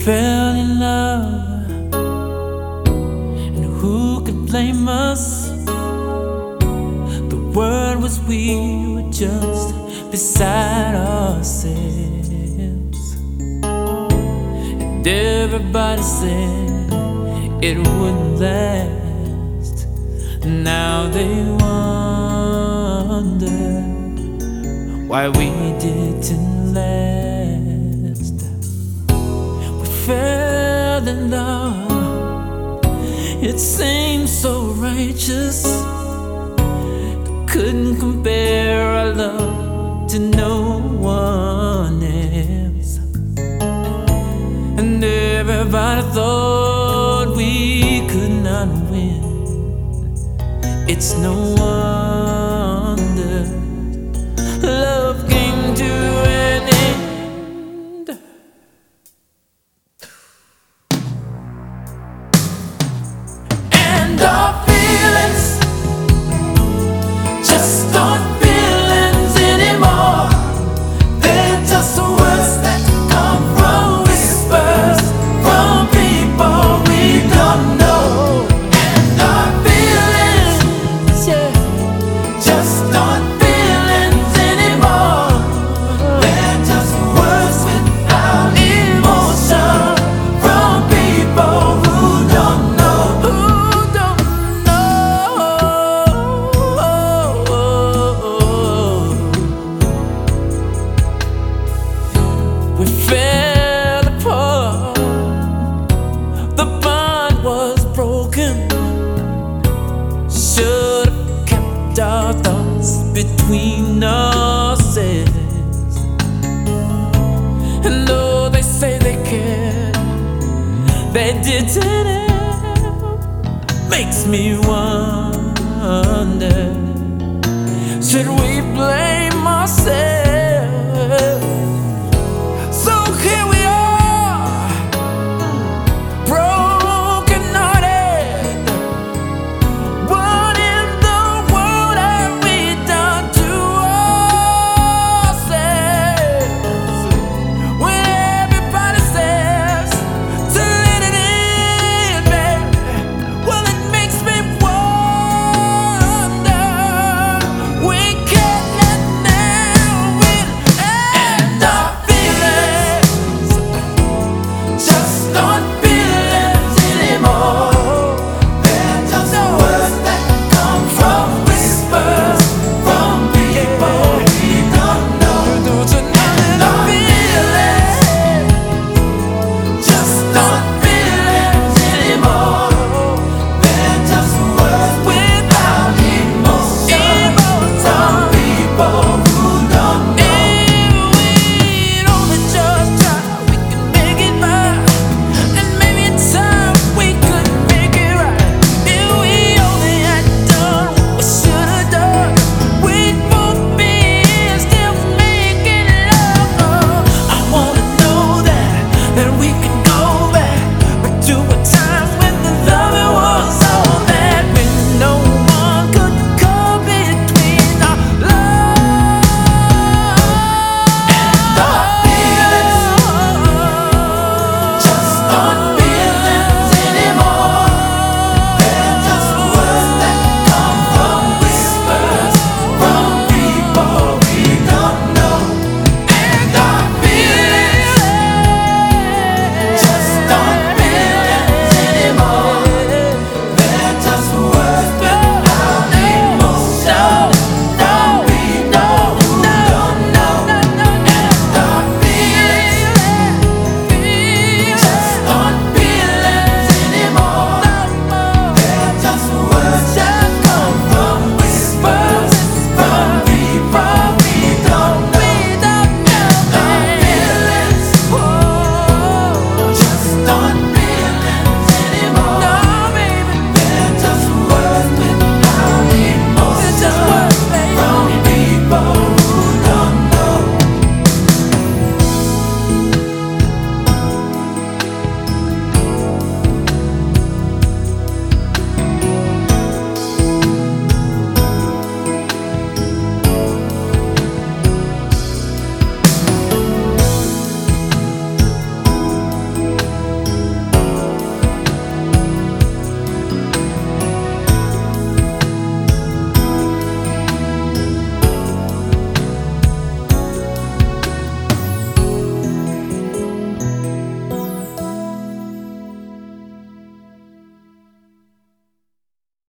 fell in love, and who could blame us? The word was we were just beside ourselves, and everybody said it wouldn't last. Now they wonder why we didn't last. We fell in love, it seemed so righteous. Couldn't compare our love to no one else, and everybody thought we could not win. It's no wonder love came to an end. And our feelings just aren't feelings anymore. They're just words that come from whispers from people we don't know. And our feelings, yeah, just aren't feelings anymore. They're just words without emotion from people who don't know. Who don't know. We fell apart. The bond was broken. Should've kept our thoughts between ourselves. And though they say they cared, they didn't. Makes me wonder